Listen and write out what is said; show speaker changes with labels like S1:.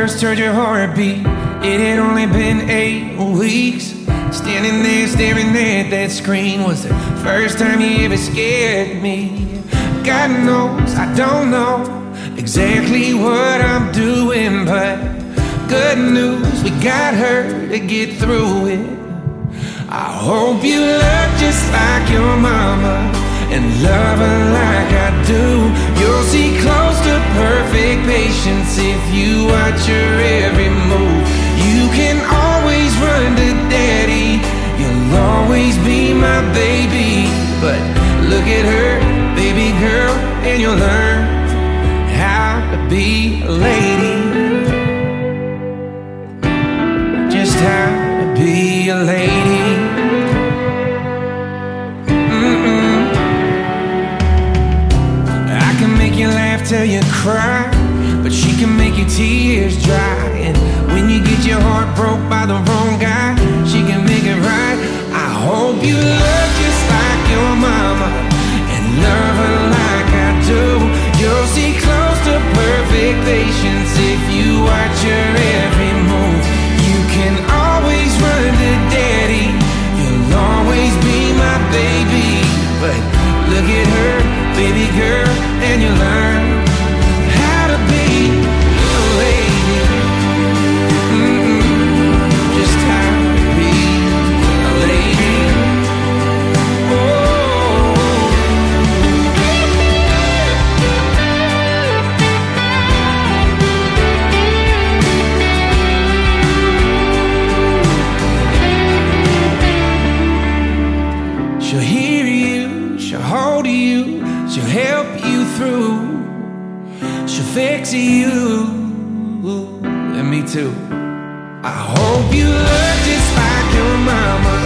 S1: first heard your heartbeat, it had only been 8 weeks. Standing there staring at that screen was the first time you ever scared me. God knows I don't know exactly what I'm doing, but good news, we got her to get through it. I hope you love just like your mama and love her like I do. You'll see close to perfect patience if you watch her every move. You can always run to daddy, you'll always be my baby. But look at her, baby girl, and you'll learn how to be a lady. Just how to be a lady. I can make you laugh till you cry, but she can make your tears dry. And when you get your heart broke by the wrong guy, she can make it right. I hope you love just like your mama and love her like I do. You'll see close to perfect patience if you watch her every move. You can always run to daddy, you'll always be my baby. But look at her, baby girl, and you learn how to be a lady. Just how to be a lady. She'll hear you, she'll hold you, she'll help you through, she'll fix you, and me too. I hope you love just like your mama